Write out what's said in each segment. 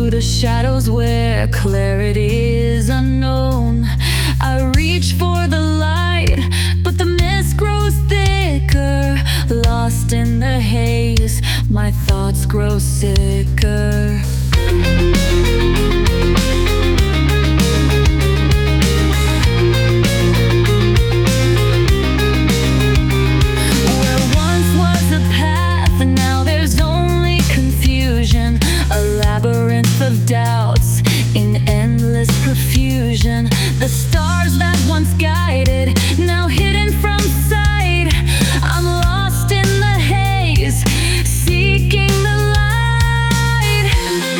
through the shadows where clarity is unknown. I reach for the light, but the mist grows thicker. Lost in the haze, my thoughts grow sicker. Of doubts in endless profusion. The stars that once guided, now hidden from sight. I'm lost in the haze, seeking the light.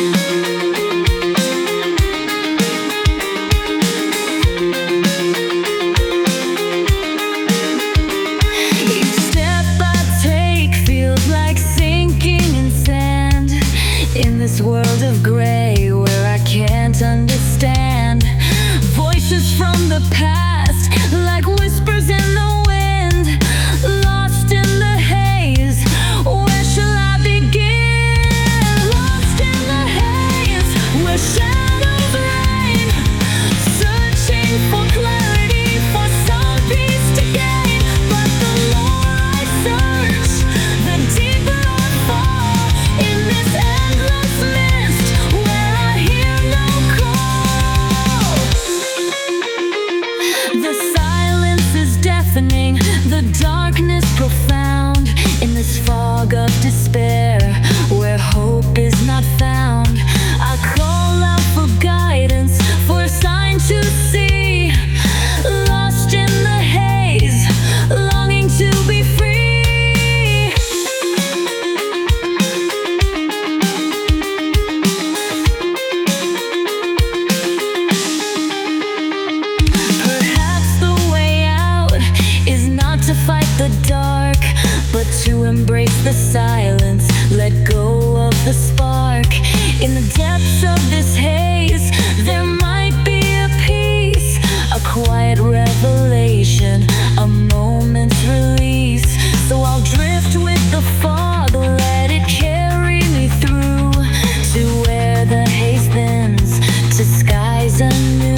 Each step I take feels like sinking in sand. In this world of gray where I can't understand, voices from the past like whispers in the wind. Lost in the haze, where shall I begin? Lost in the haze, where shadows reign, searching for clarity, for some peace to gain. But the more I search, the deeper I fall in this endless mist where I hear no call. The silence is deafening, the darkness profound. In this fog of despair, where hope is not found, I call out for guidance, for a sign to see. Lost in the haze, longing to be free. Perhaps the way out is not to fight the dark, but to embrace the silence, let go of the spark. In the depths of this haze, there might be a peace, a quiet revelation, a moment's release. So I'll drift with the fog, let it carry me through to where the haze thins, to skies anew.